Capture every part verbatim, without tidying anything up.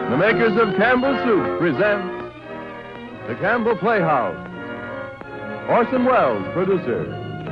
The makers of Campbell Soup present The Campbell Playhouse. Orson Welles, producer.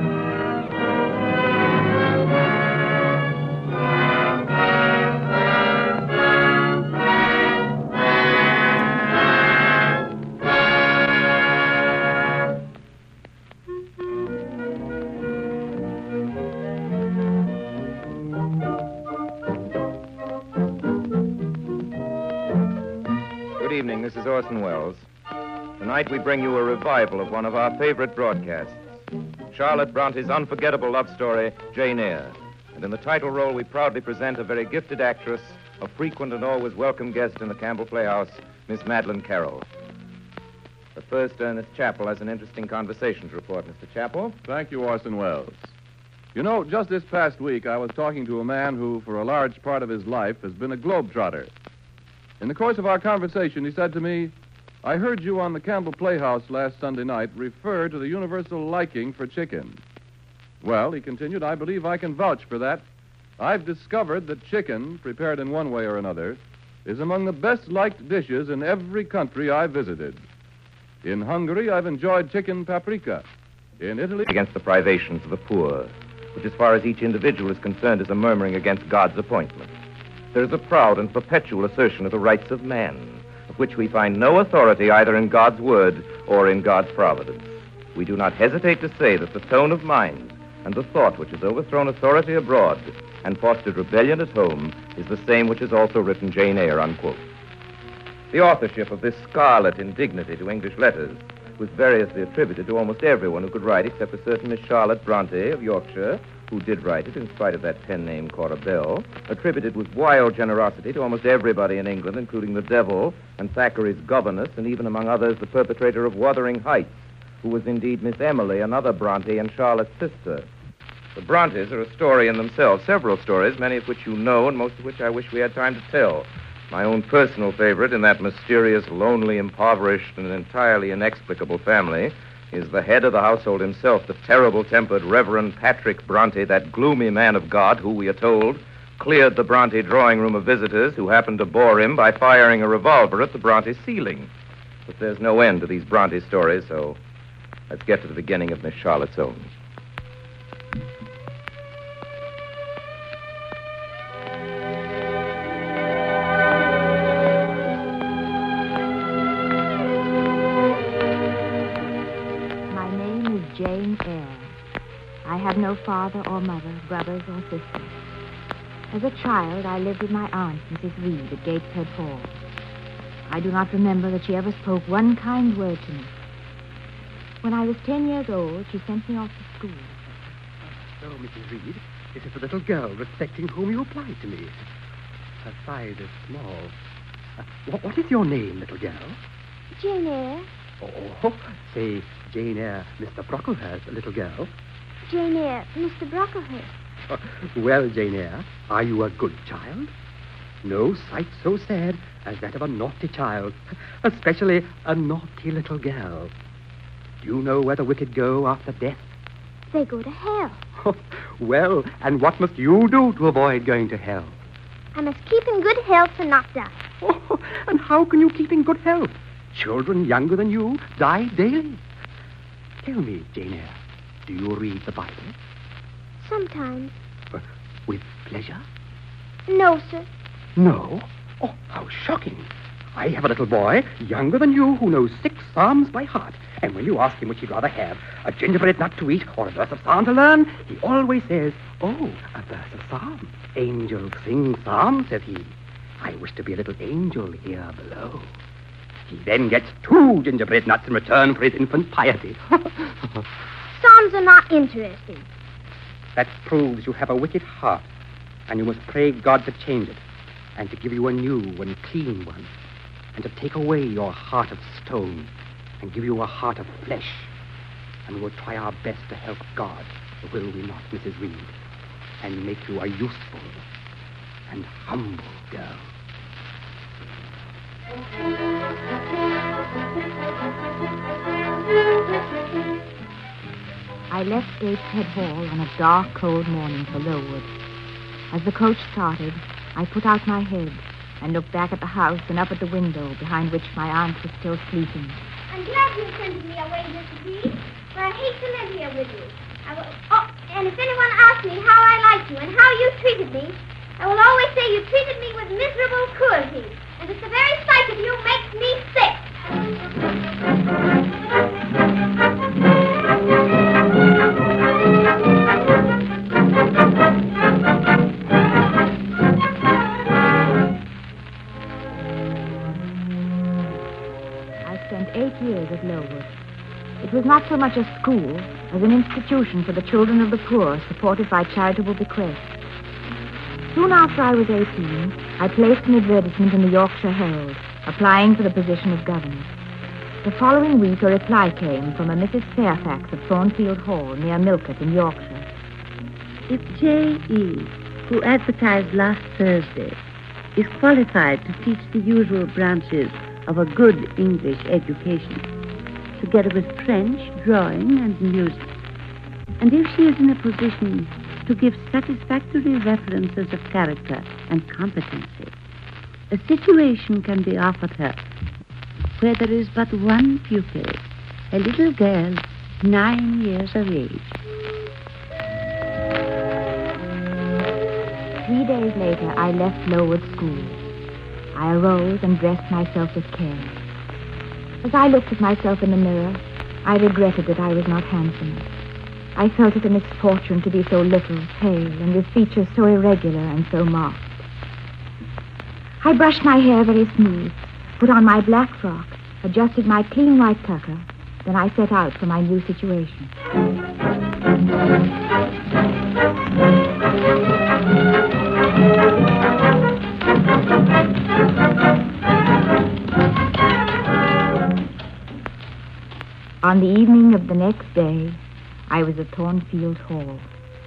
Good evening, this is Orson Welles. Tonight we bring you a revival of one of our favorite broadcasts, Charlotte Bronte's unforgettable love story, Jane Eyre. And in the title role, we proudly present a very gifted actress, a frequent and always welcome guest in the Campbell Playhouse, Miss Madeleine Carroll. But first, Ernest Chappell has an interesting conversation to report. Mister Chappell? Thank you, Orson Welles. You know, just this past week, I was talking to a man who, for a large part of his life, has been a globetrotter. In the course of our conversation, he said to me, I heard you on the Campbell Playhouse last Sunday night refer to the universal liking for chicken. Well, he continued, I believe I can vouch for that. I've discovered that chicken, prepared in one way or another, is among the best-liked dishes in every country I've visited. In Hungary, I've enjoyed chicken paprika. In Italy... Against the privations of the poor, which as far as each individual is concerned is a murmuring against God's appointment. There is a proud and perpetual assertion of the rights of man, of which we find no authority either in God's word or in God's providence. We do not hesitate to say that the tone of mind and the thought which has overthrown authority abroad and fostered rebellion at home is the same which has also written Jane Eyre, unquote. The authorship of this scarlet indignity to English letters was variously attributed to almost everyone who could write except a certain Miss Charlotte Bronte of Yorkshire, who did write it in spite of that pen name Cora Bell, attributed with wild generosity to almost everybody in England, including the devil and Thackeray's governess, and even among others the perpetrator of Wuthering Heights, who was indeed Miss Emily, another Bronte and Charlotte's sister. The Brontes are a story in themselves, several stories, many of which you know and most of which I wish we had time to tell. My own personal favorite in that mysterious, lonely, impoverished, and entirely inexplicable family is the head of the household himself, the terrible-tempered Reverend Patrick Bronte, that gloomy man of God who, we are told, cleared the Bronte drawing room of visitors who happened to bore him by firing a revolver at the Bronte ceiling. But there's no end to these Bronte stories, so let's get to the beginning of Miss Charlotte's own. Jane Eyre. I have no father or mother, brothers or sisters. As a child, I lived with my aunt, Missus Reed, at Gateshead Hall. I do not remember that she ever spoke one kind word to me. When I was ten years old, she sent me off to school. Oh, Missus Reed, this is the little girl respecting whom you applied to me. Her size is small. Uh, what, what is your name, little girl? Jane Eyre. Oh, say Jane Eyre, Mister Brocklehurst, little girl. Jane Eyre, Mister Brocklehurst. Uh, well, Jane Eyre, are you a good child? No sight so sad as that of a naughty child, especially a naughty little girl. Do you know where the wicked go after death? They go to hell. Oh, well, and what must you do to avoid going to hell? I must keep in good health and not die. Oh, and how can you keep in good health? Children younger than you die daily. Tell me, Jane Eyre, do you read the Bible? Sometimes. Uh, with pleasure? No, sir. No? Oh, how shocking. I have a little boy, younger than you, who knows six psalms by heart. And when you ask him which he'd rather have, a gingerbread nut to eat or a verse of psalm to learn, he always says, oh, a verse of psalm. Angels sing psalms, says he. I wish to be a little angel here below. He then gets two gingerbread nuts in return for his infant piety. Psalms are not interesting. That proves you have a wicked heart, and you must pray God to change it, and to give you a new and clean one, and to take away your heart of stone, and give you a heart of flesh. And we'll try our best to help God, will we not, Missus Reed, and make you a useful and humble girl. I left Gateshead Hall on a dark, cold morning for Lowood. As the coach started, I put out my head and looked back at the house and up at the window behind which my aunt was still sleeping. I'm glad you sent me away, Mister P, for I hate to live here with you. I will... Oh, and if anyone asks me how I like you and how you treated me, I will always say you treated me with miserable cruelty, and that the very sight of you makes me sick. I spent eight years at Lowood. It was not so much a school as an institution for the children of the poor, supported by charitable bequests. Soon after I was eighteen, I placed an advertisement in the Yorkshire Herald, applying for the position of governess. The following week, a reply came from a Missus Fairfax of Thornfield Hall, near Milcott in Yorkshire. If J E, who advertised last Thursday, is qualified to teach the usual branches of a good English education, together with French, drawing, and music, and if she is in a position to give satisfactory references of character and competency, a situation can be offered her where there is but one pupil, a little girl nine years of age. Three days later, I left Lowood School. I arose and dressed myself with care. As I looked at myself in the mirror, I regretted that I was not handsomer. I felt it a misfortune to be so little, pale, and with features so irregular and so marked. I brushed my hair very smooth, put on my black frock, adjusted my clean white tucker, then I set out for my new situation. On the evening of the next day, I was at Thornfield Hall.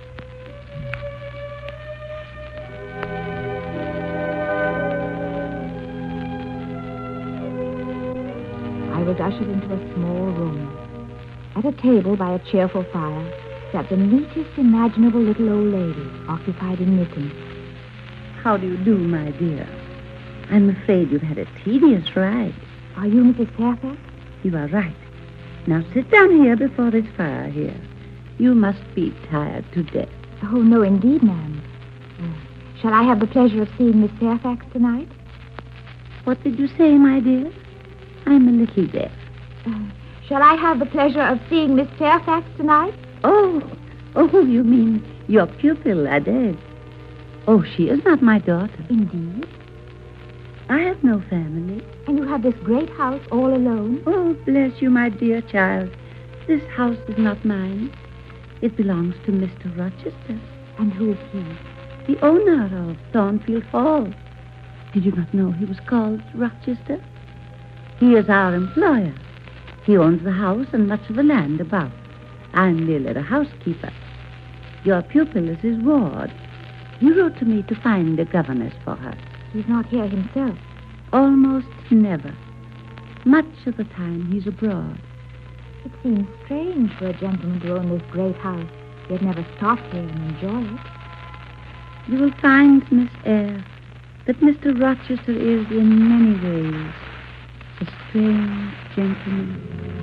I was ushered into a small room. At a table by a cheerful fire sat the neatest imaginable little old lady, occupied in knitting. How do you do, my dear? I'm afraid you've had a tedious ride. Are you Missus Fairfax? You are right. Now sit down here before this fire here. You must be tired to death. Oh, no, indeed, ma'am. Uh, shall I have the pleasure of seeing Miss Fairfax tonight? What did you say, my dear? I'm a little deaf. Uh, shall I have the pleasure of seeing Miss Fairfax tonight? Oh, oh, you mean your pupil, Adele. Oh, she is not my daughter. Indeed? I have no family. And you have this great house all alone? Oh, bless you, my dear child. This house is not mine. It belongs to Mister Rochester. And who is he? The owner of Thornfield Hall. Did you not know he was called Rochester? He is our employer. He owns the house and much of the land about. I'm merely the housekeeper. Your pupil is his ward. He wrote to me to find a governess for her. He's not here himself. Almost never. Much of the time he's abroad. It seems strange for a gentleman to own this great house, yet never stop here and enjoy it. You will find, Miss Eyre, that Mister Rochester is in many ways a strange gentleman.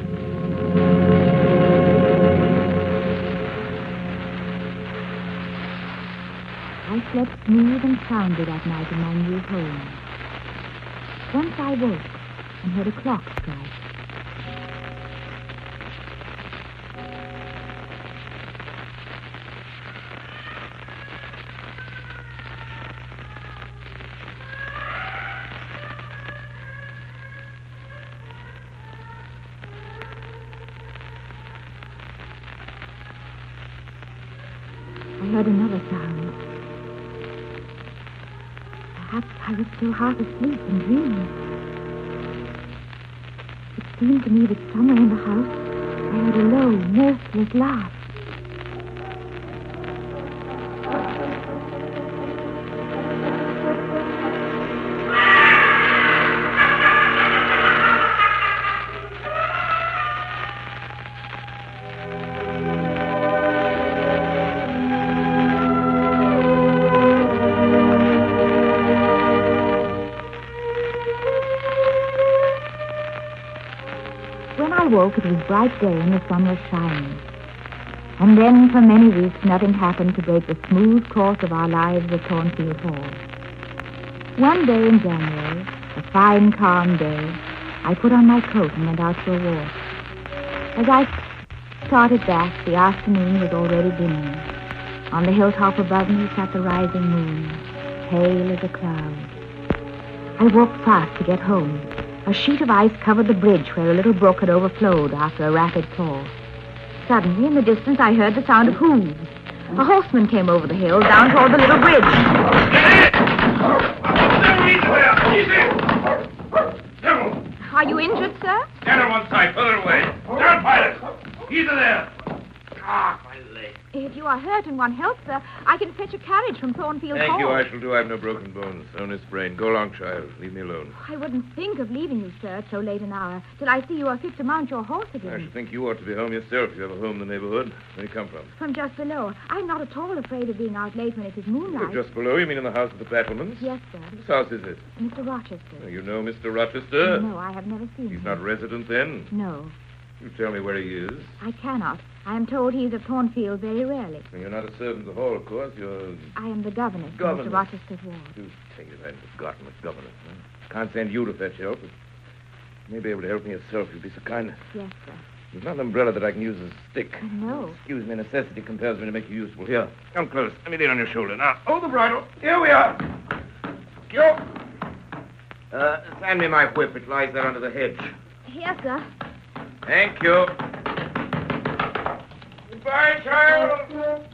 I slept smooth and soundly that night in my new home. Once I woke and heard a clock strike. I heard another sound. Perhaps I was still half asleep and dreaming. It seemed to me that somewhere in the house I heard a low, mirthless laugh. I woke, it was bright day and the sun was shining. And then, for many weeks, nothing happened to break the smooth course of our lives at Thornfield Hall. One day in January, a fine, calm day, I put on my coat and went out for a walk. As I started back, the afternoon was already dimming. On the hilltop above me sat the rising moon, pale as a cloud. I walked fast to get home. A sheet of ice covered the bridge where a little brook had overflowed after a rapid thaw. Suddenly, in the distance, I heard the sound of hooves. A horseman came over the hill, down toward the little bridge. Are you injured, sir? Stand on one side, further away. Down, pilot. Easy there. Ah, my leg. If you are hurt and want help, sir, I can fetch a carriage from Thornfield Thank Hall. you, I shall do. I have no broken bones, only sprained. Go along, child. Leave me alone. I wouldn't think of leaving you, sir, at so late an hour, till I see you are fit to mount your horse I again. should think you ought to be home yourself. You have a home in the neighborhood. Where do you come from? From just below. I'm not at all afraid of being out late when it is moonlight. Just below? You mean in the house of the Battlemans? Yes, sir. Whose house is it? Mister Rochester. You know Mister Rochester? No, I have never seen He's him. not resident then? No, You tell me where he is. I cannot. I am told he is at Thornfield very rarely. Well, you're not a servant of the hall, of course. You're... I am the governess of Governess. Mister Rochester's ward. Do take it. I'd forgotten the governess. Huh? Can't send you to fetch help, but you may be able to help me yourself. You'd be so kind. Yes, sir. There's not an umbrella that I can use as a stick. No. Excuse me, necessity compels me to make you useful. Here, come close. Let me lean on your shoulder. Now, hold the bridle. Here we are. Yo. Uh, hand me my whip. It lies there under the hedge. Yes, sir. Thank you. Goodbye, child.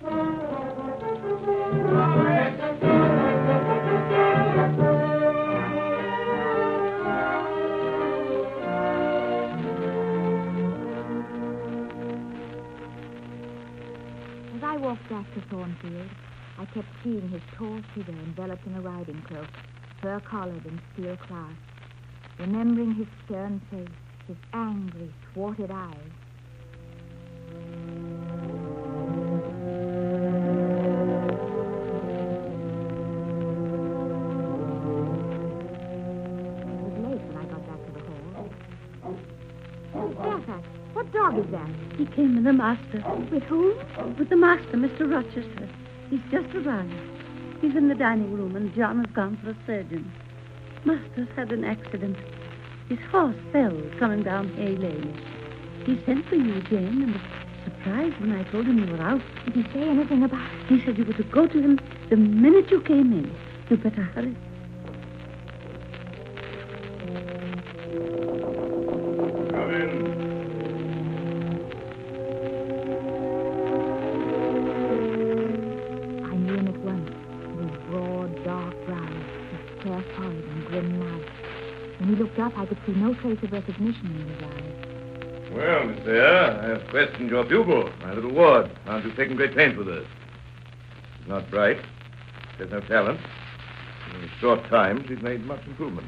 As I walked back to Thornfield, I kept seeing his tall figure enveloped in a riding cloak, fur-collared and steel clasped, remembering his stern face, his angry, thwarted eyes. It was late when I got back to the hall. Miss Fairfax, what dog is that? He came with the master. With whom? With the master, Mister Rochester. He's just arrived. He's in the dining room, and John has gone for a surgeon. Master's had an accident. His horse fell coming down Hay Lane. He sent for you, Jane, and was surprised when I told him you were out. Did he say anything about it? He said you were to go to him the minute you came in. You better hurry. Come in. I knew him at once. His broad, dark brows, his square forehead and grim mouth. When he looked up, I could see no trace of recognition in his eyes. Well, Miss Eyre, I have questioned your pupil, my little ward. Aren't you taking great pains with her? She's not bright. She has no talent. In a short time, she's made much improvement.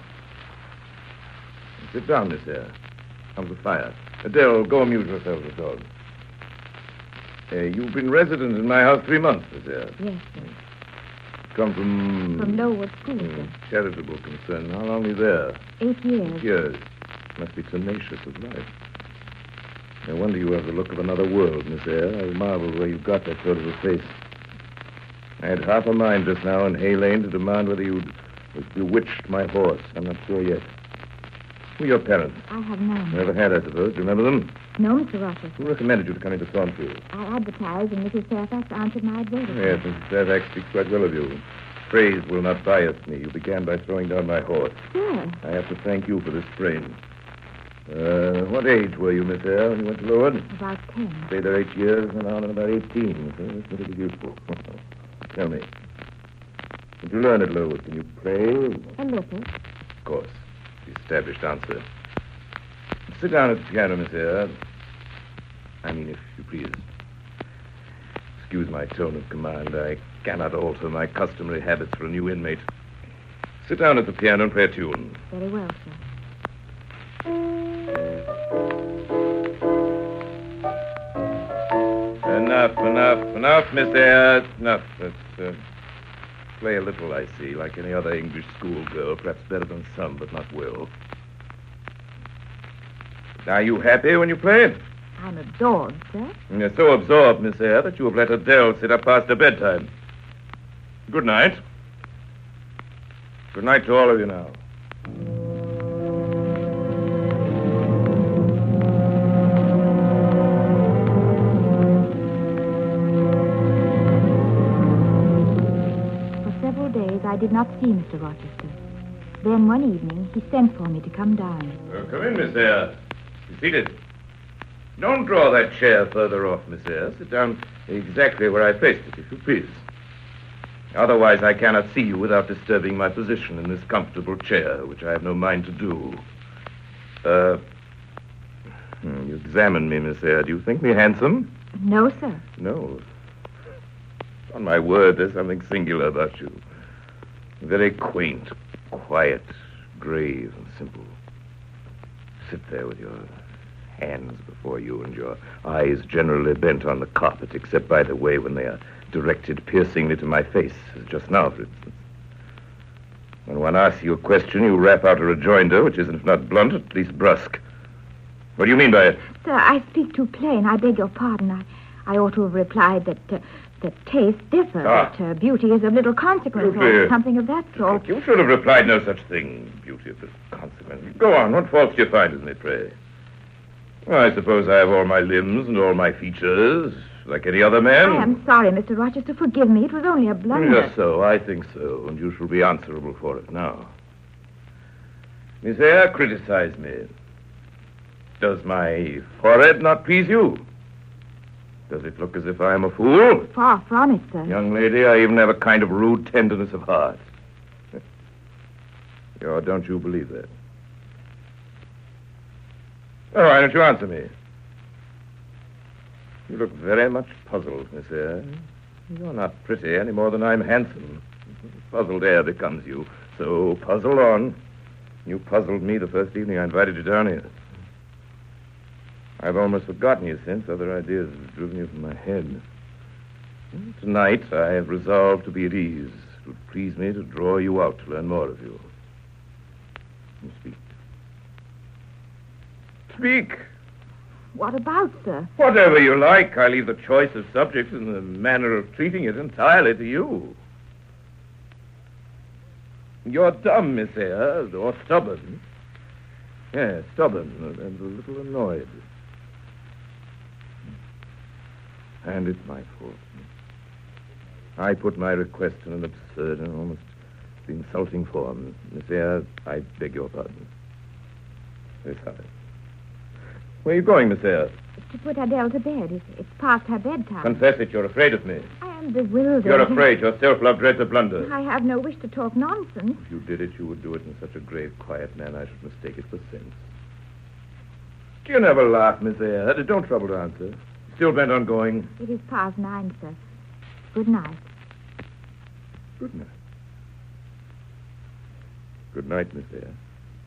Sit down, Miss Eyre. Comes the fire. Adele, go amuse yourself with the dog. Uh, you've been resident in my house three months, Miss Eyre. Yes, sir. Come from... From Lowood School, Hmm, sir. charitable concern. How long are you there? Eight years. Years. Must be tenacious of life. No wonder you have the look of another world, Miss Eyre. I marvel where you got that sort of a face. I had half a mind just now in Hay Lane to demand whether you'd bewitched my horse. I'm not sure yet. Who are your parents? I have none. Never had, I suppose. Do you remember them? No, Mister Rochester. Who recommended you to come into Thornfield? I advertised, and Missus Fairfax answered my advertisement. Yes, Missus Fairfax speaks quite well of you. Praise will not bias me. You began by throwing down my horse. Sir, I have to thank you for this sprain. Uh, what age were you, Miss Eyre, when you went to Lowood? about ten. Stayed there eight years, went on in about eighteen. So that's pretty useful. Tell me, did you learn at Lowood? Can you play? A little. Of course. The established answer. Sit down at the piano, Miss Eyre. I mean, if you please. Excuse my tone of command. I cannot alter my customary habits for a new inmate. Sit down at the piano and play a tune. Very well, sir. Enough, enough, enough, Miss Eyre. Enough. Let's uh, play a little, I see, like any other English schoolgirl. Perhaps better than some, but not well. Are you happy when you play? I'm absorbed, sir. You're so absorbed, Miss Eyre, that you have let Adele sit up past her bedtime. Good night. Good night to all of you now. For several days, I did not see Mister Rochester. Then one evening, he sent for me to come down. Uh, come in, Miss Eyre. Be seated. Don't draw that chair further off, Miss Eyre. Sit down exactly where I placed it, if you please. Otherwise, I cannot see you without disturbing my position in this comfortable chair, which I have no mind to do. Uh, hmm, you examine me, Miss Eyre. Do you think me handsome? No, sir. No. On my word, there's something singular about you. Very quaint, quiet, grave, and simple. Sit there with your hands before you and your eyes generally bent on the carpet, except, by the way, when they are directed piercingly to my face, as just now, for instance. When one asks you a question, you rap out a rejoinder, which is, if not blunt, at least brusque. What do you mean by it? Sir, I speak too plain. I beg your pardon. I, I ought to have replied that uh, that tastes differ, Ah. that uh, beauty is of little consequence, Beauty. or something of that sort. You should have replied no such thing, beauty of little consequence. Go on, what faults do you find in me, pray? Well, I suppose I have all my limbs and all my features, like any other man. I am sorry, Mister Rochester. Forgive me. It was only a blunder. Just so, I think so, and you shall be answerable for it now. Miss Eyre, criticize me. Does my forehead not please you? Does it look as if I am a fool? Far from it, sir. Young lady, I even have a kind of rude tenderness of heart. Or don't you believe that? Oh, why don't you answer me? You look very much puzzled, Miss Eyre. You're not pretty any more than I'm handsome. Puzzled air becomes you. So puzzle on. You puzzled me the first evening I invited you down here. I've almost forgotten you since. Other ideas have driven you from my head. Tonight, I have resolved to be at ease. It would please me to draw you out to learn more of you. You speak. Speak. What about, sir? Whatever you like. I leave the choice of subject and the manner of treating it entirely to you. You're dumb, Miss Eyre, or stubborn. Yes, stubborn and a little annoyed. And it's my fault. I put my request in an absurd and almost insulting form. Miss Eyre, I beg your pardon. Very sorry. Where are you going, Miss Eyre? To put Adele to bed. It's, it's past her bedtime. Confess it. You're afraid of me. I am bewildered. You're afraid. Your self-love dreads a blunder. I have no wish to talk nonsense. If you did it, you would do it in such a grave, quiet manner, I should mistake it for sense. You never laugh, Miss Eyre. Don't trouble to answer. Still bent on going? It is past nine, sir. Good night. Good night. Good night, Miss Eyre.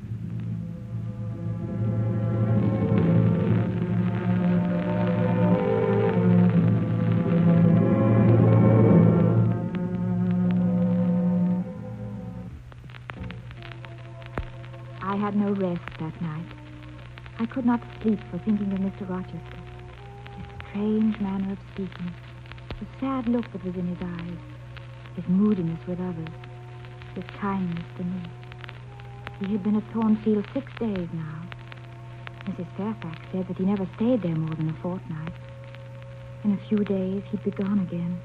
I had no rest that night. I could not sleep for thinking of Mister Rochester. His strange manner of speaking, the sad look that was in his eyes, his moodiness with others, his kindness to me. He had been at Thornfield six days now. Missus Fairfax said that he never stayed there more than a fortnight. In a few days, he'd be gone again.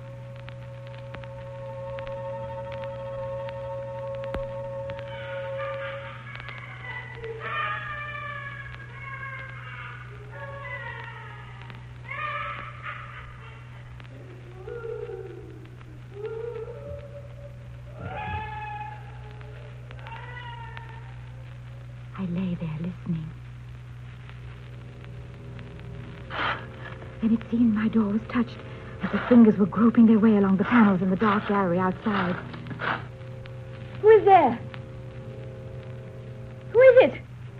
I lay there listening. Then it seemed my door was touched as the fingers were groping their way along the panels in the dark gallery outside. Who is there? Who is it?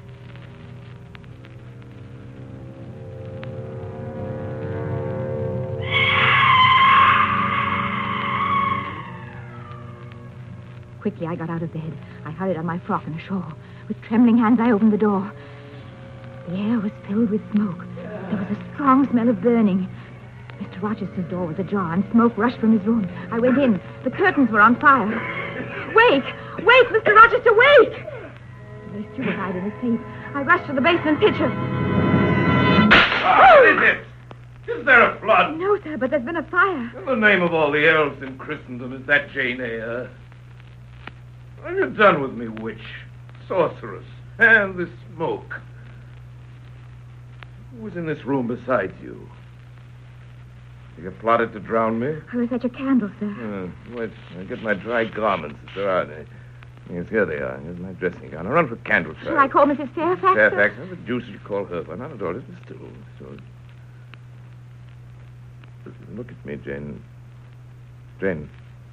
Quickly, I got out of bed. I hurried on my frock and a shawl. With trembling hands, I opened the door. The air was filled with smoke. There was a strong smell of burning. Mister Rochester's door was ajar, and smoke rushed from his room. I went in. The curtains were on fire. Wake! Wake, Mister Rochester, wake! He lay stupefied in his sleep. I rushed to the basement pitcher. What is it? Is there a flood? No, sir, but there's been a fire. In the name of all the elves in Christendom, is that Jane Eyre? What have you done with me, witch, sorceress, and this smoke? Who was in this room besides you? You plotted to drown me? I was at your candle, sir. Uh, wait, I'll get my dry garments if there are any. Yes, here they are. Here's my dressing gown. I'll run for candle Shall I call Missus Fairfax? Fairfax? How the deuce did you call her? Well, not at all. Listen still. So... Look at me, Jane. Jane.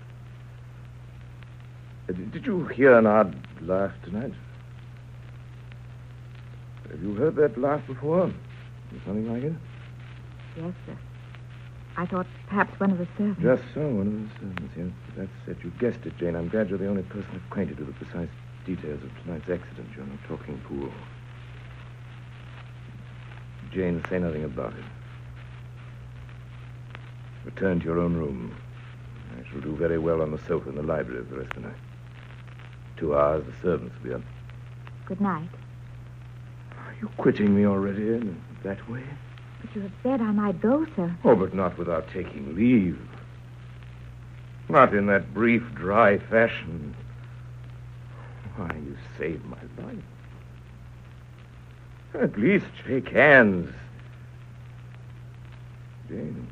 Uh, did, did you hear an odd laugh tonight? Have you heard that laugh before? Something like it? Yes, sir. I thought perhaps one of the servants. Just so, one of the servants, yes. That's it. You guessed it, Jane. I'm glad you're the only person acquainted with the precise details of tonight's accident. You're in a talking pool. Jane, say nothing about it. Return to your own room. I shall do very well on the sofa in the library for the rest of the night. Two hours, the servants will be up. Good night. Are you quitting me already in that way? But you have said I might go, sir. Oh, but not without taking leave. Not in that brief, dry fashion. Why, you saved my life. At least shake hands. Jane.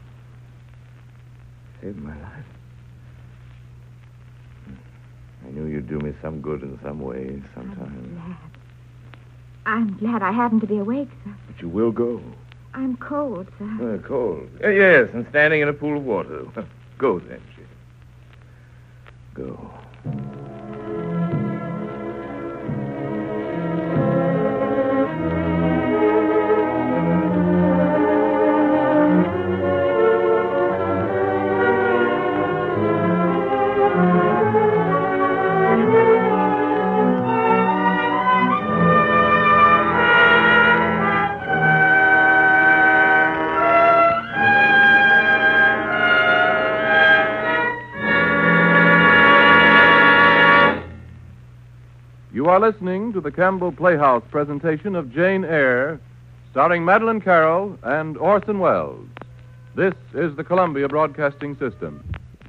Saved my life. I knew you'd do me some good in some way, sometime. I'm glad. I'm glad I happened to be awake, sir. But you will go. I'm cold, sir. Uh, cold. Uh, yes, and standing in a pool of water. Go then, Jane. Go. You are listening to the Campbell Playhouse presentation of Jane Eyre, starring Madeline Carroll and Orson Welles. This is the Columbia Broadcasting System.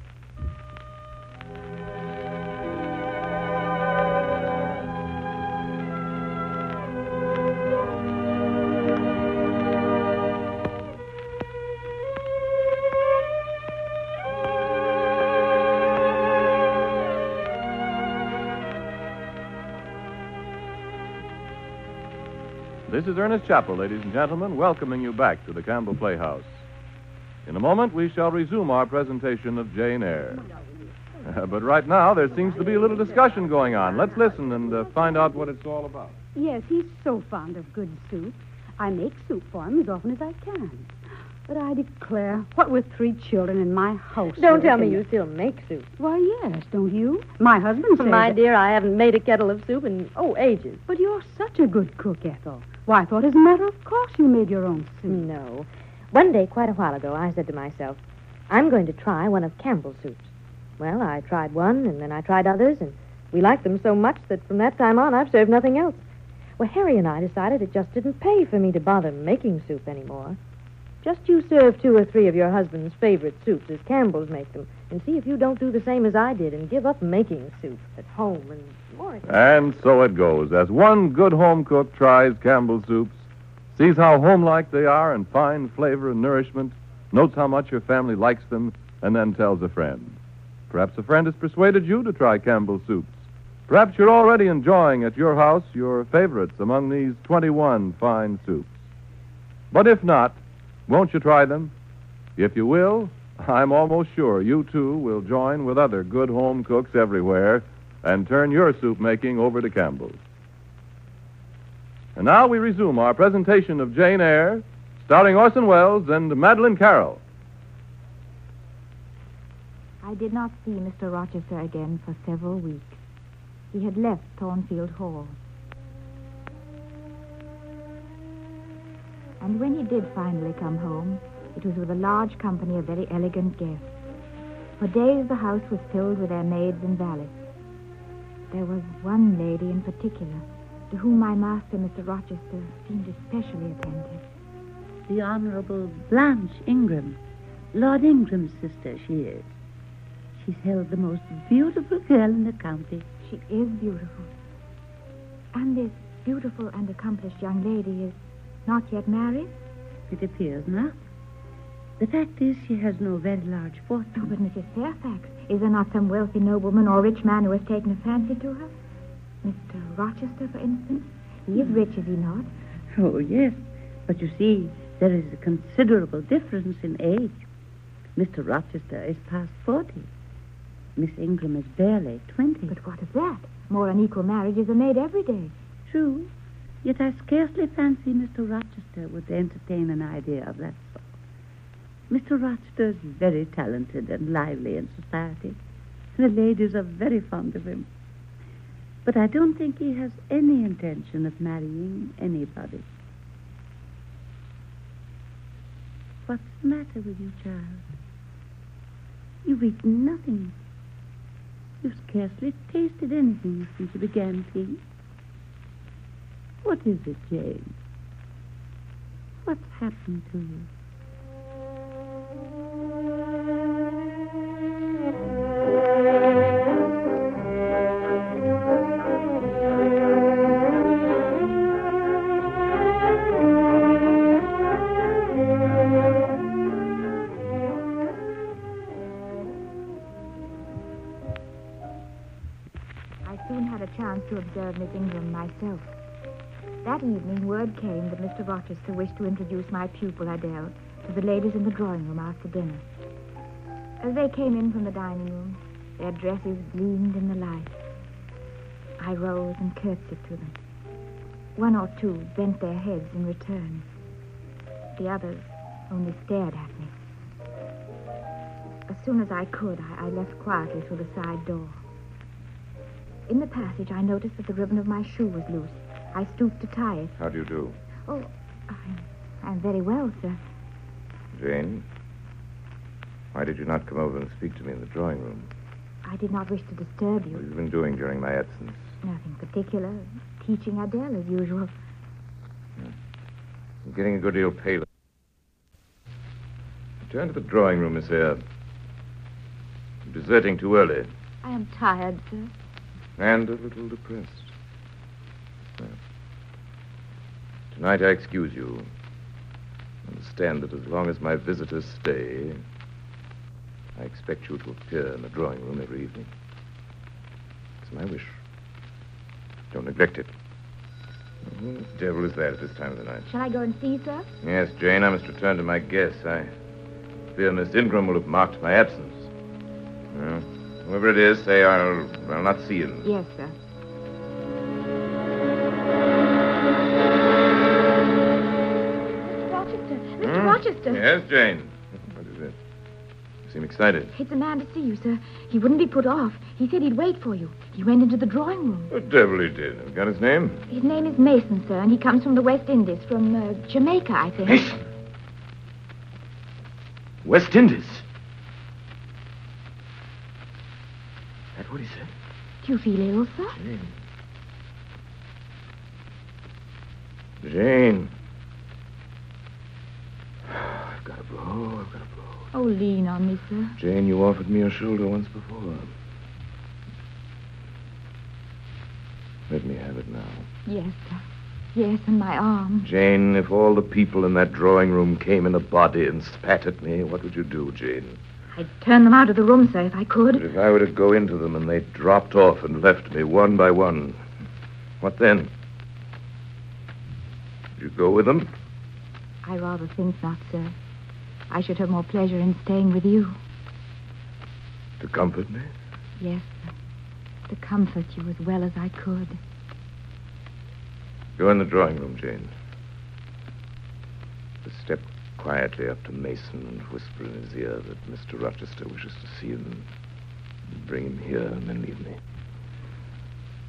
This is Ernest Chappell, ladies and gentlemen, welcoming you back to the Campbell Playhouse. In a moment, we shall resume our presentation of Jane Eyre. Uh, but right now, there seems to be a little discussion going on. Let's listen and uh, find out what it's all about. Yes, he's so fond of good soup. I make soup for him as often as I can. But I declare, what with three children in my house... Don't tell me you still make soup. Why, yes, don't you? My husband says... My that... dear, I haven't made a kettle of soup in, oh, ages. But you're such a good cook, Ethel. Why, I thought as a matter of course you made your own soup. No. One day, quite a while ago, I said to myself, I'm going to try one of Campbell's soups. Well, I tried one, and then I tried others, and we liked them so much that from that time on, I've served nothing else. Well, Harry and I decided it just didn't pay for me to bother making soup anymore. Just you serve two or three of your husband's favorite soups as Campbell's make them, and see if you don't do the same as I did and give up making soup at home and more. And so it goes. As one good home cook tries Campbell's soups, sees how homelike they are in fine flavor and nourishment, notes how much your family likes them, and then tells a friend. Perhaps a friend has persuaded you to try Campbell's soups. Perhaps you're already enjoying at your house your favorites among these twenty-one fine soups. But if not, won't you try them? If you will, I'm almost sure you, too, will join with other good home cooks everywhere and turn your soup making over to Campbell's. And now we resume our presentation of Jane Eyre, starring Orson Welles and Madeline Carroll. I did not see Mister Rochester again for several weeks. He had left Thornfield Hall. And when he did finally come home, it was with a large company of very elegant guests. For days the house was filled with their maids and valets. There was one lady in particular to whom my master, Mister Rochester, seemed especially attentive. The Honorable Blanche Ingram. Lord Ingram's sister, she is. She's held the most beautiful girl in the county. She is beautiful. And this beautiful and accomplished young lady is not yet married? It appears not. The fact is, she has no very large fortune. Oh, but Missus Fairfax, is there not some wealthy nobleman or rich man who has taken a fancy to her? Mister Rochester, for instance? He is rich, is he not? Oh, yes. But you see, there is a considerable difference in age. Mister Rochester is past forty. Miss Ingram is barely twenty. But what of that? More unequal marriages are made every day. True. Yet I scarcely fancy Mister Rochester would entertain an idea of that sort. Mister Rochester is very talented and lively in society. The ladies are very fond of him. But I don't think he has any intention of marrying anybody. What's the matter with you, child? You've eaten nothing. You've scarcely tasted anything since you began tea. What is it, Jane? What's happened to you? I soon had a chance to observe Miss Ingram myself. That evening, word came that Mister Rochester wished to introduce my pupil, Adele, to the ladies in the drawing room after dinner. As they came in from the dining room, their dresses gleamed in the light. I rose and curtsied to them. One or two bent their heads in return. The others only stared at me. As soon as I could, I, I left quietly through the side door. In the passage, I noticed that the ribbon of my shoe was loose. I stooped to tie it. How do you do? Oh, I'm, I'm very well, sir. Jane, why did you not come over and speak to me in the drawing room? I did not wish to disturb What you. have you been doing during my absence? Nothing particular. Teaching Adele as usual. I'm getting a good deal paler. Return to the drawing room, Miss Eyre. You're deserting too early. I am tired, sir. And a little depressed. Well, tonight I excuse you. Understand that as long as my visitors stay, I expect you to appear in the drawing room every evening. It's my wish. Don't neglect it. Who the devil is that at this time of the night? Shall I go and see, sir? Yes, Jane, I must return to my guests. I fear Miss Ingram will have marked my absence. Well, whoever it is, say I'll, I'll not see him. Yes, sir. Mister Rochester! Mister Hmm? Rochester! Yes, Jane. What is it? You seem excited. It's a man to see you, sir. He wouldn't be put off. He said he'd wait for you. He went into the drawing room. The devil he did. Have you got his name? His name is Mason, sir, and he comes from the West Indies, from uh, Jamaica, I think. Mason. West Indies. That's what he said. Do you feel ill, sir? Jane. Jane. I've got a blow. I've got a blow. Oh, lean on me, sir. Jane, you offered me your shoulder once before. Let me have it now. Yes, sir. Yes, and my arm. Jane, if all the people in that drawing room came in a body and spat at me, what would you do, Jane? I'd turn them out of the room, sir, if I could. But if I were to go into them and they dropped off and left me one by one, what then? Would you go with them? I rather think not, sir. I should have more pleasure in staying with you. To comfort me? Yes, sir. To comfort you as well as I could. Go in the drawing room, Jane. Just step quietly up to Mason and whisper in his ear that Mister Rochester wishes to see him. Bring him here and then leave me.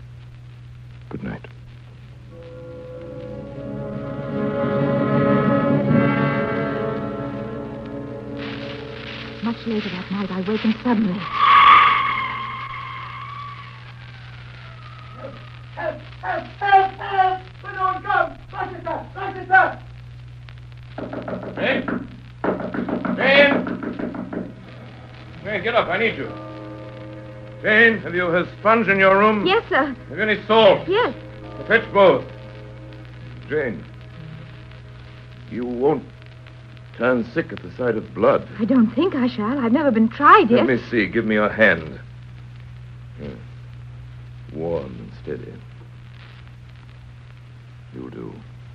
Good night. much later that night, I wakened suddenly. Help! Help! Help! Help! When no one comes! Rochester! Rochester! Jane? Jane? Jane, get up. I need you. Jane, have you a sponge in your room? Yes, sir. Have you any salt? Yes. Fetch both. Jane, you won't turn sick at the sight of blood. I don't think I shall. I've never been tried yet. Let me see. Give me your hand. Yeah. Warm and steady. You'll do.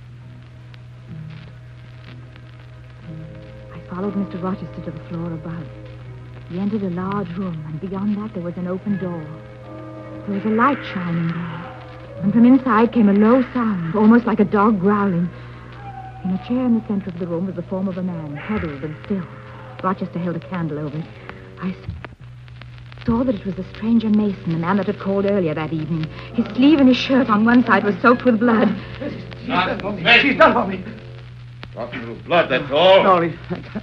I followed Mister Rochester to the floor above. He entered a large room, and beyond that there was an open door. There was a light shining there, and from inside came a low sound, almost like a dog growling. In a chair in the center of the room was the form of a man, huddled and still. Rochester held a candle over it. I saw that it was the stranger Mason, the man that had called earlier that evening. His sleeve and his shirt on one side was soaked with blood. She's done for me. She's done for me. Drops a little blood, that's all. Sorry.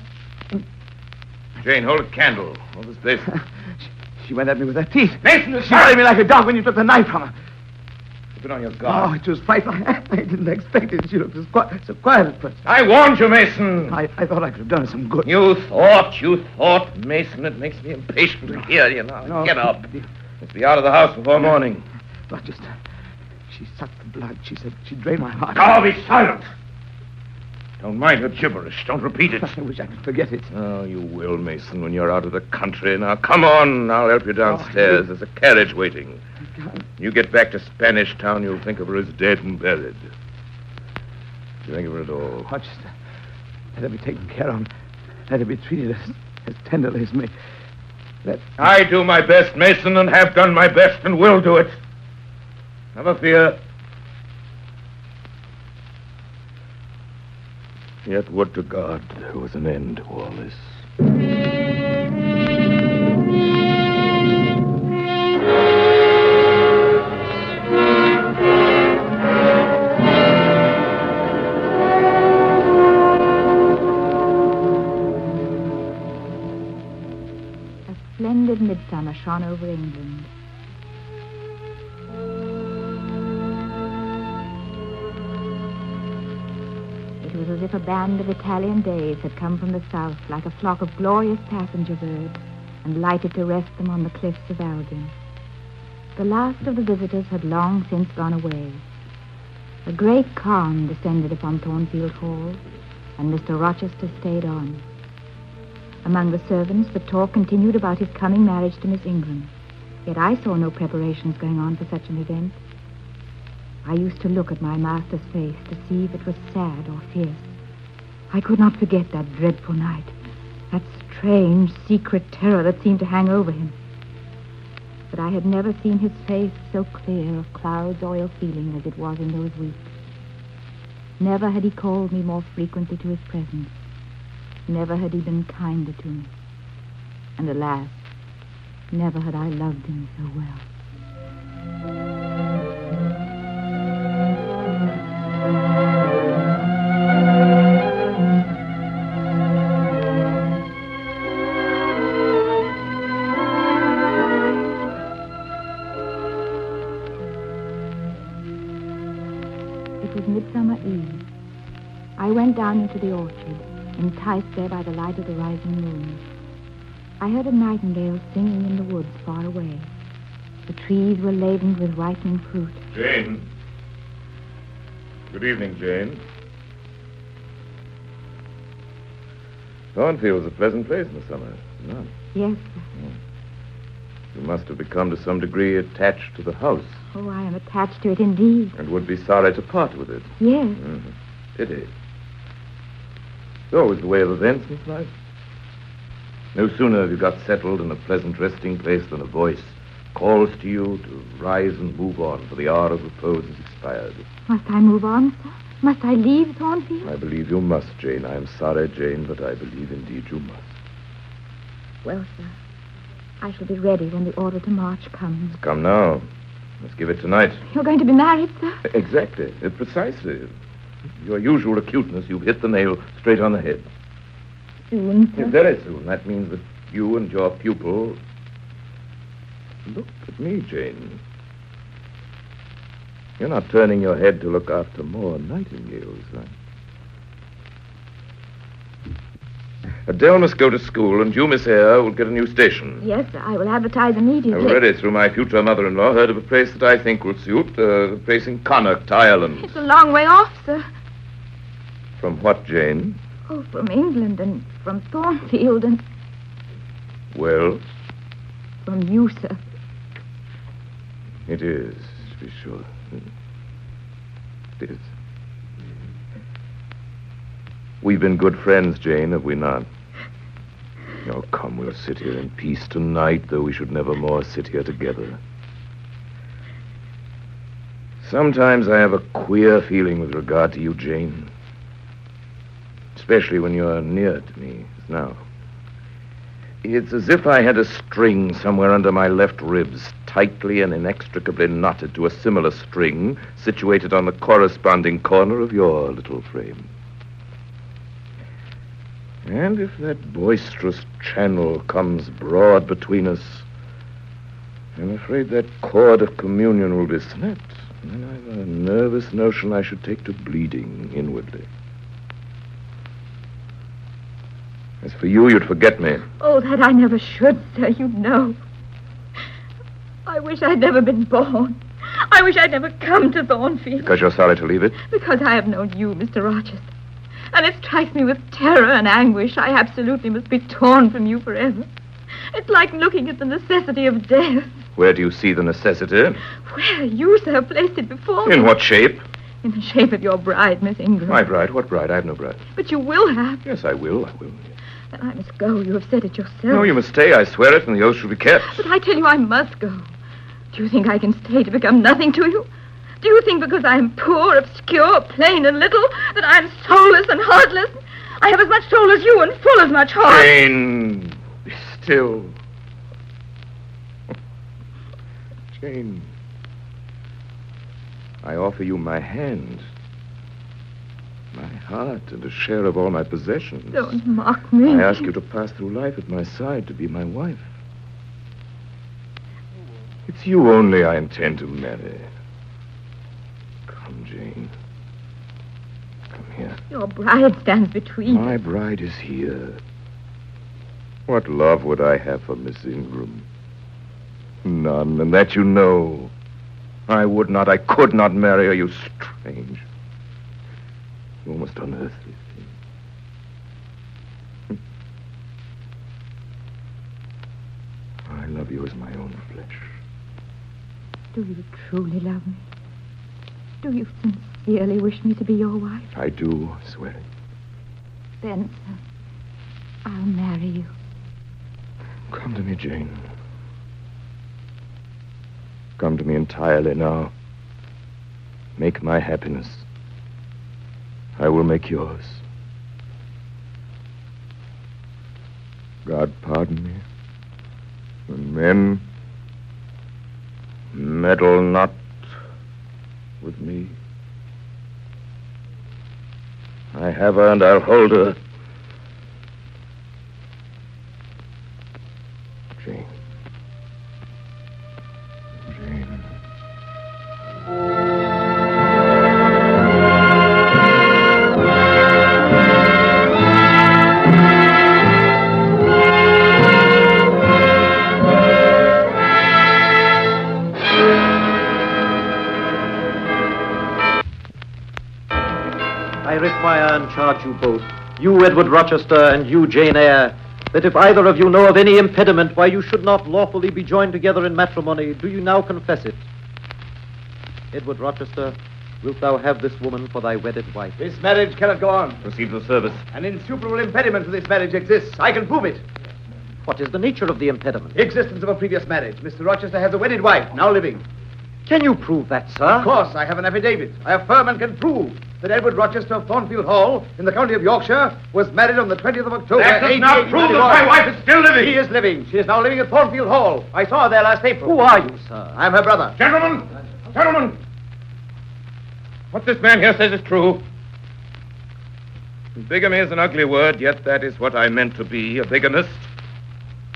Jane, hold a candle. Hold this place. She, she went at me with her teeth. Mason, she bit me like a dog when you took the knife from her. Keep it on your guard. Oh, it was frightful. I, I didn't expect it. She looked so quiet, so quiet at first. I warned you, Mason. I, I thought I could have done her some good. You thought, you thought, Mason. It makes me impatient to hear you now. No. Get up. Let's be out of the house before morning. Rochester, she sucked the blood. She said she'd drain my heart. Oh, be silent. Don't mind her gibberish. Don't repeat it. I wish I could forget it. Oh, you will, Mason, when you're out of the country. Now, come on. I'll help you downstairs. There's a carriage waiting. When you get back to Spanish Town, you'll think of her as dead and buried. You think of her at all. Rochester, let her be taken care of. Let her be treated as, as tenderly as me. Let... I do my best, Mason, and have done my best, and will do it. Never fear. Yet would to God there was an end to all this. A splendid midsummer shone over England. It was as if a band of Italian days had come from the south like a flock of glorious passenger birds and lighted to rest them on the cliffs of Elgin. The last of the visitors had long since gone away. A great calm descended upon Thornfield Hall, and Mister Rochester stayed on. Among the servants, the talk continued about his coming marriage to Miss Ingram. Yet I saw no preparations going on for such an event. I used to look at my master's face to see if it was sad or fierce. I could not forget that dreadful night, that strange, secret terror that seemed to hang over him. But I had never seen his face so clear of clouds or ill feeling as it was in those weeks. Never had he called me more frequently to his presence. Never had he been kinder to me. And alas, never had I loved him so well. It was Midsummer Eve. I went down into the orchard, enticed there by the light of the rising moon. I heard a nightingale singing in the woods far away. The trees were laden with ripening fruit. Jane. Good evening, Jane. Thornfield's a pleasant place in the summer, isn't it? Yes, sir. Oh. You must have become to some degree attached to the house. Oh, I am attached to it indeed. And would be sorry to part with it. Yes. Mm-hmm. Pity. It's always the way of events, Miss Knight. No sooner have you got settled in a pleasant resting place than a voice calls to you to rise and move on, for the hour of repose is expired. Must I move on, sir? Must I leave Thornfield? I believe you must, Jane. I am sorry, Jane, but I believe indeed you must. Well, sir, I shall be ready when the order to march comes. Come now. Let's give it tonight. You're going to be married, sir? Exactly. Uh, precisely. Your usual acuteness, you've hit the nail straight on the head. Soon, sir? Very soon. That means that You and your pupil... Look at me, Jane. You're not turning your head to look after more nightingales, right? Adele must go to school, and you, Miss Eyre, will get a new station. Yes, I will advertise immediately. I've already, through my future mother-in-law, heard of a place that I think will suit. Uh, the place in Connacht, Ireland. It's a long way off, sir. From what, Jane? Oh, from England and from Thornfield and... Well? From you, sir. It is, to be sure. It is. We've been good friends, Jane, have we not? Oh, come, we'll sit here in peace tonight, though we should never more sit here together. Sometimes I have a queer feeling with regard to you, Jane. Especially when you're near to me, as now. It's as if I had a string somewhere under my left ribs, tightly and inextricably knotted to a similar string situated on the corresponding corner of your little frame. And if that boisterous channel comes broad between us, I'm afraid that cord of communion will be snapped. And I've a nervous notion I should take to bleeding inwardly. As for you, you'd forget me. Oh, that I never should, sir, you know. I wish I'd never been born. I wish I'd never come to Thornfield. Because you're sorry to leave it? Because I have known you, Mister Rochester. And it strikes me with terror and anguish. I absolutely must be torn from you forever. It's like looking at the necessity of death. Where do you see the necessity? Where? You, sir, placed it before me. In what shape? In the shape of your bride, Miss Ingram. My bride? What bride? I have no bride. But you will have. Yes, I will. I will. Then I must go. You have said it yourself. No, you must stay. I swear it, and the oath shall be kept. But I tell you, I must go. Do you think I can stay to become nothing to you? Do you think because I am poor, obscure, plain, and little, that I am soulless and heartless? I have as much soul as you and full as much heart. Jane, be still. Jane, I offer you my hand, my heart, and a share of all my possessions. Don't mock me. I ask you to pass through life at my side, to be my wife. It's you only I intend to marry. Come, Jane. Come here. Your bride stands between My bride is here. What love would I have for Miss Ingram? None, and that you know. I would not, I could not marry her, you strange, you almost unearthly thing. I love you as my own flesh. Do you truly love me? Do you sincerely wish me to be your wife? I do, I swear it. Then, sir, I'll marry you. Come to me, Jane. Come to me entirely now. Make my happiness. I will make yours. God pardon me. And men, meddle not with me. I have her and I'll hold her. Jane. Jane. I require and charge you both, you Edward Rochester and you Jane Eyre, that if either of you know of any impediment why you should not lawfully be joined together in matrimony, do you now confess it? Edward Rochester, wilt thou have this woman for thy wedded wife? This marriage cannot go on. Proceed to service. An insuperable impediment to this marriage exists. I can prove it. What is the nature of the impediment? The existence of a previous marriage. Mister Rochester has a wedded wife, now living. Can you prove that, sir? Of course, I have an affidavit. I affirm and can prove that Edward Rochester of Thornfield Hall, in the county of Yorkshire, was married on the twentieth of October. That does not prove that my wife is still living. She is living. She is now living at Thornfield Hall. I saw her there last April. Who are you, sir? I'm her brother. Gentlemen! Gentlemen! What this man here says is true. Bigamy is an ugly word, yet that is what I meant to be, a bigamist.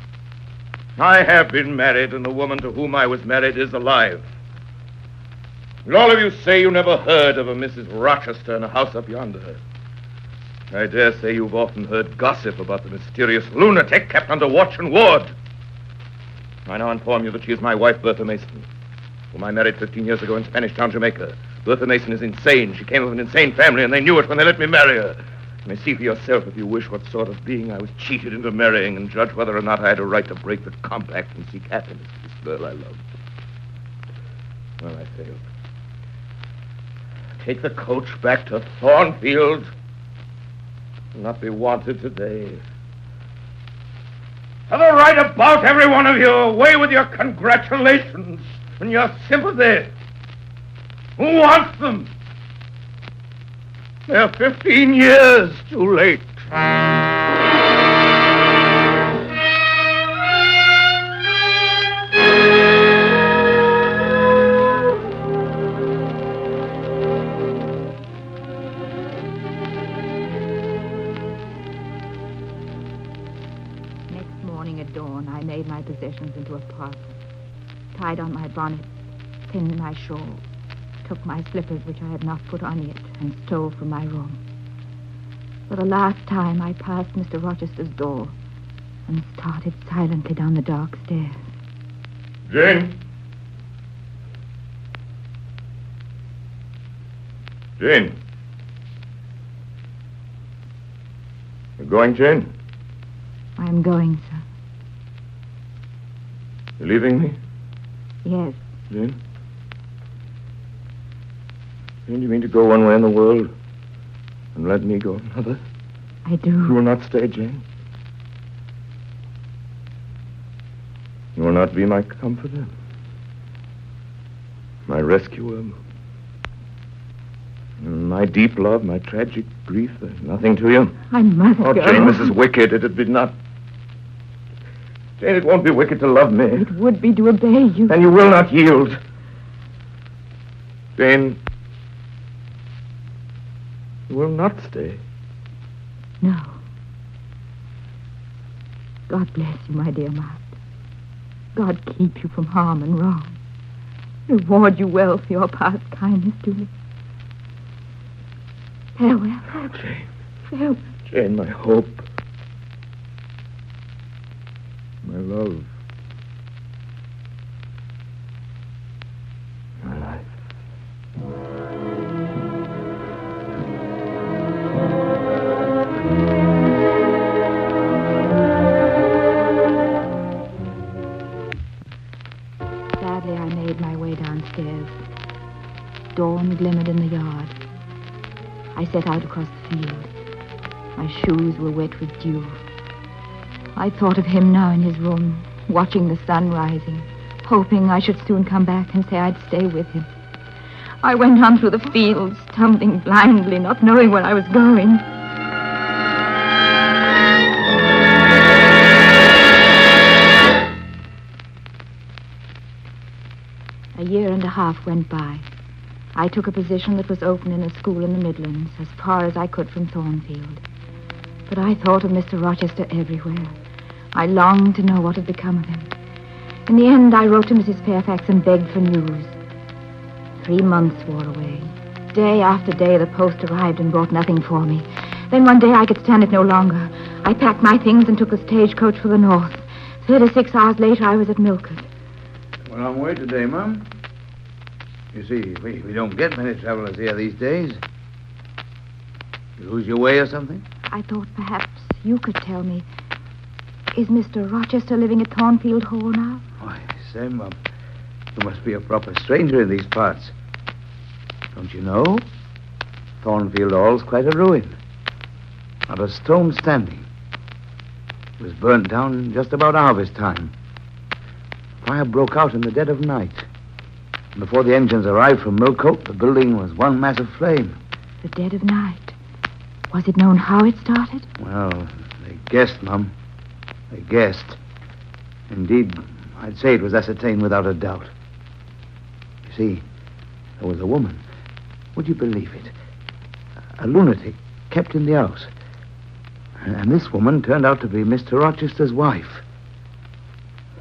I have been married, and the woman to whom I was married is alive. And all of you say you never heard of a Missus Rochester in a house up yonder. I dare say you've often heard gossip about the mysterious lunatic kept under watch and ward. I now inform you that she is my wife, Bertha Mason, whom I married fifteen years ago in Spanish Town, Jamaica. Bertha Mason is insane. She came of an insane family, and they knew it when they let me marry her. You may see for yourself, if you wish, what sort of being I was cheated into marrying, and judge whether or not I had a right to break the compact and seek happiness for this girl I loved. Well, I failed. Take the coach back to Thornfield. I'll not be wanted today. Have a right about, every one of you, away with your congratulations and your sympathy. Who wants them? They're fifteen years too late. Possessions into a parcel, tied on my bonnet, pinned my shawl, took my slippers, which I had not put on yet, and stole from my room. For the last time, I passed Mister Rochester's door and started silently down the dark stairs. Jane? Jane? You're going, Jane? I am going, sir. You're leaving me? Yes. Jane? Jane, do you mean to go one way in the world and let me go another? I do. You will not stay, Jane? You will not be my comforter? My rescuer? My deep love, my tragic grief, there's nothing to you? I must oh, go. Oh, Jane, this is wicked. It'd be not... Jane, it won't be wicked to love me. It would be to obey you. And you will not yield. Jane, you will not stay. No. God bless you, my dear master. God keep you from harm and wrong. Reward you well for your past kindness to me. Farewell. Oh, Jane. Farewell. Jane, my hope. My love. My life. Sadly, I made my way downstairs. Dawn glimmered in the yard. I set out across the field. My shoes were wet with dew. I thought of him now in his room, watching the sun rising, hoping I should soon come back and say I'd stay with him. I went on through the fields, stumbling blindly, not knowing where I was going. A year and a half went by. I took a position that was open in a school in the Midlands, as far as I could from Thornfield. But I thought of Mister Rochester everywhere. I longed to know what had become of him. In the end, I wrote to Missus Fairfax and begged for news. Three months wore away. Day after day, the post arrived and brought nothing for me. Then one day, I could stand it no longer. I packed my things and took a stagecoach for the north. Thirty-six hours later, I was at Milford. Well, I'm away today, Mum. You see, we, we don't get many travelers here these days. You lose your way or something? I thought perhaps you could tell me. Is Mister Rochester living at Thornfield Hall now? Why, say, Mum, you must be a proper stranger in these parts. Don't you know? Thornfield Hall's quite a ruin. Not a stone standing. It was burnt down just about harvest time. Fire broke out in the dead of night. And before the engines arrived from Millcote, the building was one mass of flame. The dead of night. Was it known how it started? Well, they guessed, Mum. They guessed. Indeed, I'd say it was ascertained without a doubt. You see, there was a woman. Would you believe it? A lunatic kept in the house. And this woman turned out to be Mister Rochester's wife.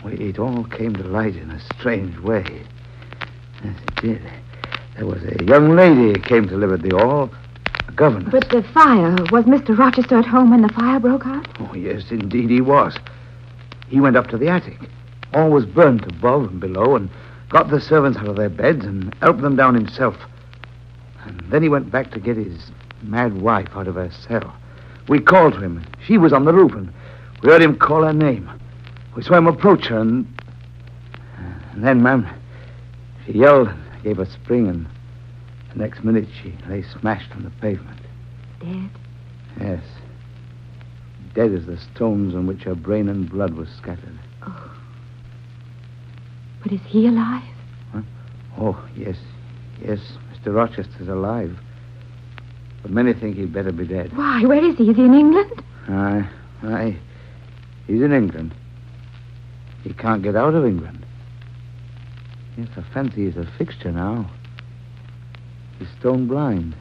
Well, it all came to light in a strange way. Yes, it did. There was a young lady came to live at the Hall, a governess. But the fire, was Mister Rochester at home when the fire broke out? Oh, yes, indeed he was. He went up to the attic. All was burnt above and below, and got the servants out of their beds and helped them down himself. And then he went back to get his mad wife out of her cell. We called to him. She was on the roof, and we heard him call her name. We saw him approach her, and, and then, ma'am, she yelled and gave a spring, and the next minute she lay smashed on the pavement. Dead? Yes. Dead as the stones on which her brain and blood was scattered. Oh. But is he alive? Huh? Oh, yes. Yes, Mister Rochester's alive. But many think he'd better be dead. Why, where is he? Is he in England? Aye, aye. He's in England. He can't get out of England. Yes, I fancy he's a fixture now. He's stone blind.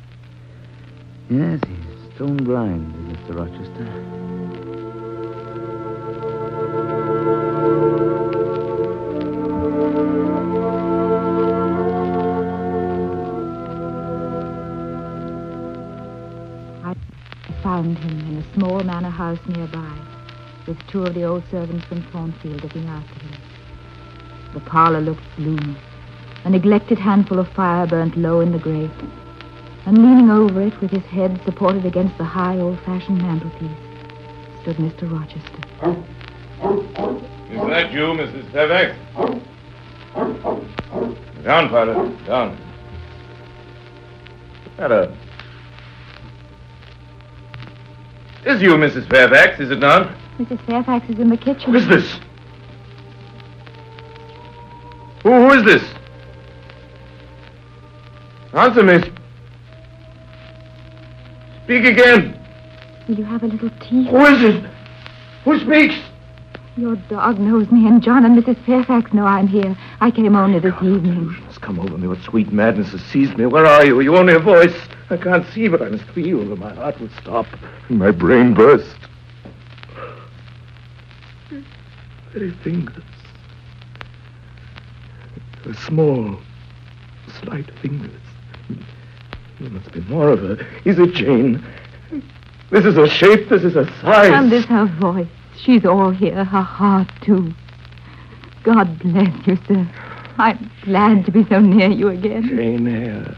Yes, he's stone blind, is Mister Rochester. Found him in a small manor house nearby, with two of the old servants from Thornfield looking after him. The parlor looked gloomy. A neglected handful of fire burnt low in the grate, and leaning over it with his head supported against the high old-fashioned mantelpiece stood Mister Rochester. Is that you, Missus Fairfax? Down, Father, down. What's the matter? Is you, Missus Fairfax, is it not? Missus Fairfax is in the kitchen. Who is this? Who, who is this? Answer me. Speak again. Will you have a little tea? Who is it? Who speaks? Your dog knows me, and John and Missus Fairfax know I'm here. I came only this evening. Has come over me. What sweet madness has seized me. Where are you? You only a voice. I can't see, but I must feel, or my heart will stop and my brain burst. Very fingers. Her small, slight fingers. There must be more of her. Is it Jane? This is her shape. This is her size. And this her voice. She's all here. Her heart, too. God bless you, sir. I'm glad to be so near you again. Jane Eyre.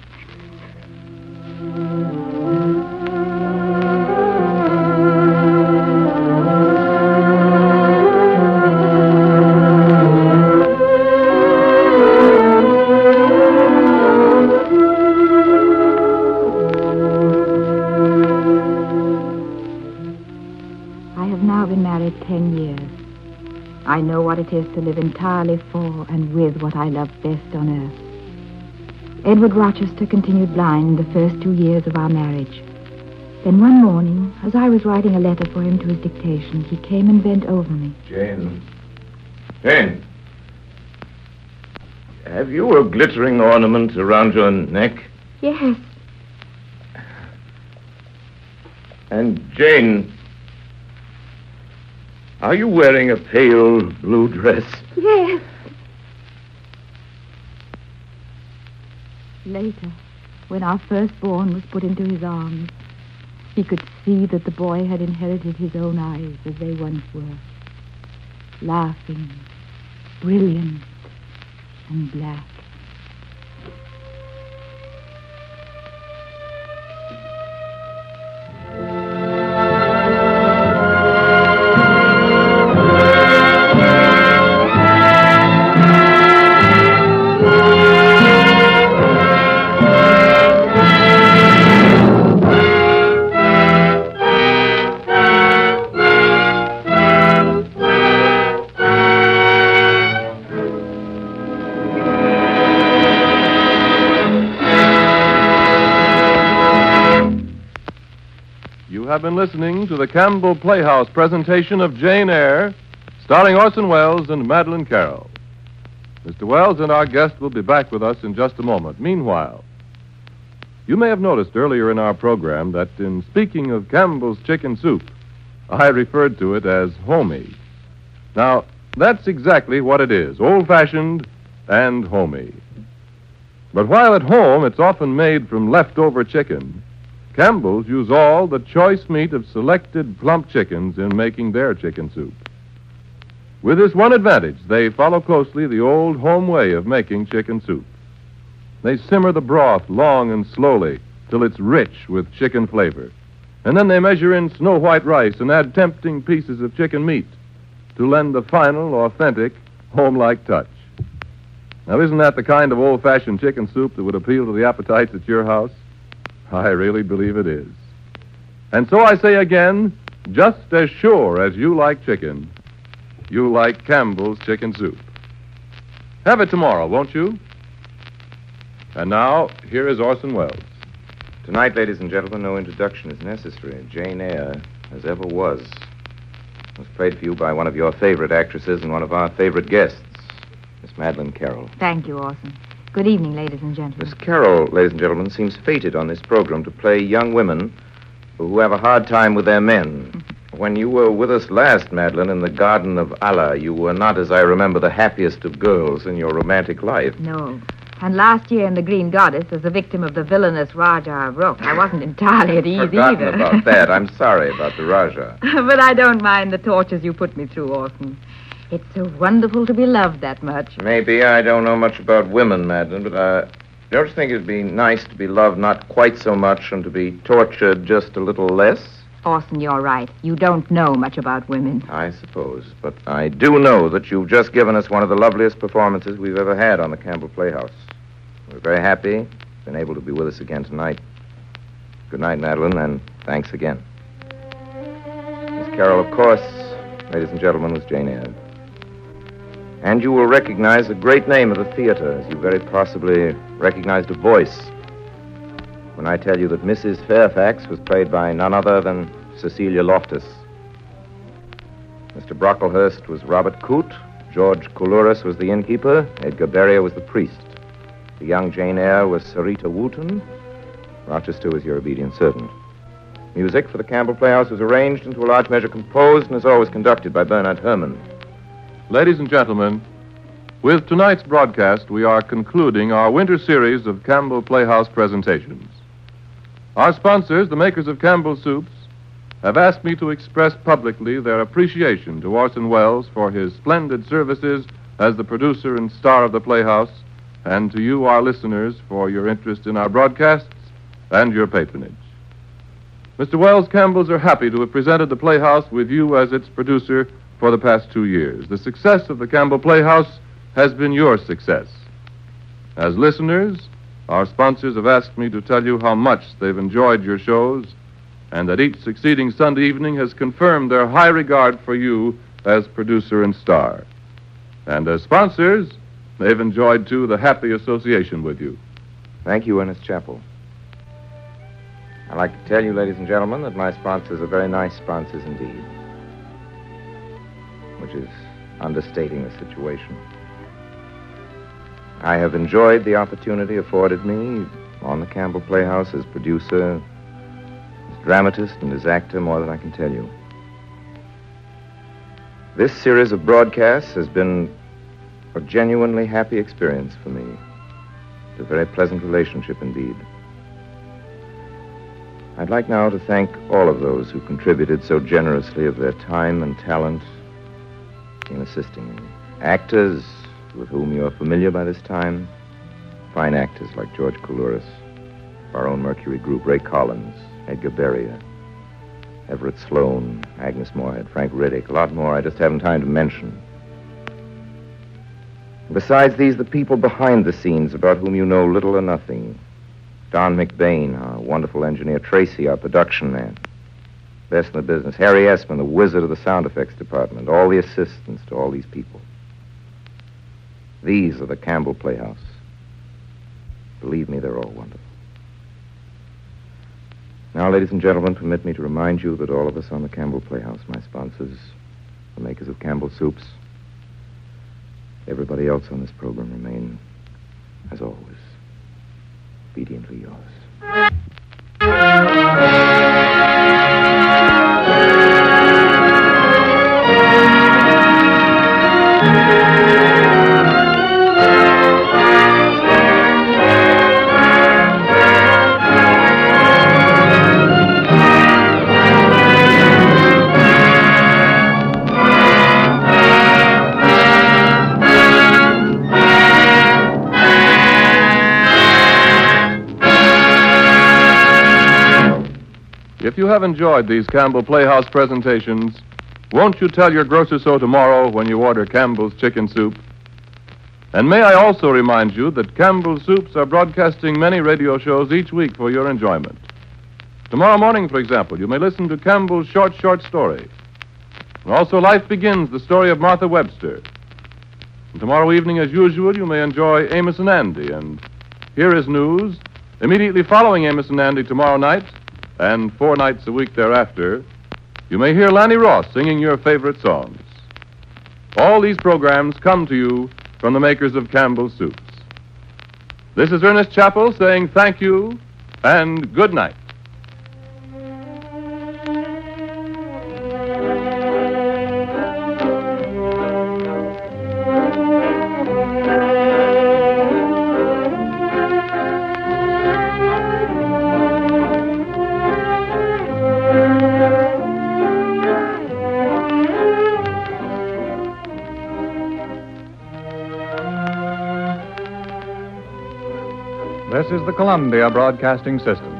Ten years. I know what it is to live entirely for and with what I love best on earth. Edward Rochester continued blind the first two years of our marriage. Then one morning, as I was writing a letter for him to his dictation, he came and bent over me. Jane. Jane. Have you a glittering ornament around your neck? Yes. And Jane... are you wearing a pale blue dress? Yes. Later, when our firstborn was put into his arms, he could see that the boy had inherited his own eyes as they once were. Laughing, brilliant, and black. Have been listening to the Campbell Playhouse presentation of Jane Eyre, starring Orson Welles and Madeleine Carroll. Mister Welles and our guest will be back with us in just a moment. Meanwhile, you may have noticed earlier in our program that in speaking of Campbell's chicken soup, I referred to it as homey. Now, That's exactly what it is, old-fashioned and homey. But while at home it's often made from leftover chicken, Campbell's use all the choice meat of selected plump chickens in making their chicken soup. With this one advantage, they follow closely the old home way of making chicken soup. They simmer the broth long and slowly till it's rich with chicken flavor. And then they measure in snow-white rice and add tempting pieces of chicken meat to lend the final, authentic, home-like touch. Now, isn't that the kind of old-fashioned chicken soup that would appeal to the appetites at your house? I really believe it is. And so I say again, just as sure as you like chicken, you like Campbell's chicken soup. Have it tomorrow, won't you? And now, here is Orson Welles. Tonight, ladies and gentlemen, no introduction is necessary. Jane Eyre, as ever was, was played for you by one of your favorite actresses and one of our favorite guests, Miss Madeleine Carroll. Thank you, Orson. Good evening, ladies and gentlemen. Miss Carroll, ladies and gentlemen, seems fated on this program to play young women who have a hard time with their men. When you were with us last, Madeleine, in the Garden of Allah, you were not, as I remember, the happiest of girls in your romantic life. No. And last year in The Green Goddess, as a victim of the villainous Raja of Rook, I wasn't entirely at ease Forgotten either. about that. I'm sorry about the Raja. But I don't mind the tortures you put me through, Orson. It's so wonderful to be loved that much. Maybe I don't know much about women, Madeleine, but uh, don't you think it'd be nice to be loved not quite so much and to be tortured just a little less? Orson, you're right. You don't know much about women. I suppose. But I do know that you've just given us one of the loveliest performances we've ever had on the Campbell Playhouse. We're very happy you've been able to be with us again tonight. Good night, Madeleine, and thanks again. Miss Carroll, of course, ladies and gentlemen, was Jane Eyre. And you will recognize a great name of the theater, as you very possibly recognized a voice when I tell you that Missus Fairfax was played by none other than Cecilia Loftus. Mister Brocklehurst was Robert Coote. George Coulouris was the innkeeper. Edgar Beria was the priest. The young Jane Eyre was Sarita Wooten. Rochester was your obedient servant. Music for the Campbell Playhouse was arranged and to a large measure composed and is always conducted by Bernard Herrmann. Ladies and gentlemen, with tonight's broadcast, we are concluding our winter series of Campbell Playhouse presentations. Our sponsors, the makers of Campbell Soups, have asked me to express publicly their appreciation to Orson Welles for his splendid services as the producer and star of the Playhouse, and to you, our listeners, for your interest in our broadcasts and your patronage. Mister Wells Campbells are happy to have presented the Playhouse with you as its producer for the past two years. The success of the Campbell Playhouse has been your success. As listeners, our sponsors have asked me to tell you how much they've enjoyed your shows and that each succeeding Sunday evening has confirmed their high regard for you as producer and star. And as sponsors, they've enjoyed, too, the happy association with you. Thank you, Ernest Chappell. I'd like to tell you, ladies and gentlemen, that my sponsors are very nice sponsors indeed, which is understating the situation. I have enjoyed the opportunity afforded me on the Campbell Playhouse as producer, as dramatist, and as actor more than I can tell you. This series of broadcasts has been a genuinely happy experience for me. It's a very pleasant relationship indeed. I'd like now to thank all of those who contributed so generously of their time and talent in assisting me. Actors with whom you are familiar by this time, fine actors like George Coulouris, our own Mercury group, Ray Collins, Edgar Beria, Everett Sloane, Agnes Moorehead, Frank Riddick, a lot more I just haven't time to mention. Besides these, the people behind the scenes about whom you know little or nothing. Don McBain, our wonderful engineer, Tracy, our production man, best in the business, Harry Esman, the wizard of the sound effects department, all the assistants to all these people. These are the Campbell Playhouse. Believe me, they're all wonderful. Now, ladies and gentlemen, permit me to remind you that all of us on the Campbell Playhouse, my sponsors, the makers of Campbell Soups, everybody else on this program remain, as always, obediently yours. If you have enjoyed these Campbell Playhouse presentations, won't you tell your grocer so tomorrow when you order Campbell's Chicken Soup? And may I also remind you that Campbell's Soups are broadcasting many radio shows each week for your enjoyment. Tomorrow morning, for example, you may listen to Campbell's Short, Short Story. And also Life Begins, the story of Martha Webster. And tomorrow evening, as usual, you may enjoy Amos and Andy. And here is news. Immediately following Amos and Andy tomorrow night, and four nights a week thereafter, you may hear Lanny Ross singing your favorite songs. All these programs come to you from the makers of Campbell's Soups. This is Ernest Chappell saying thank you and good night. This is the Columbia Broadcasting System.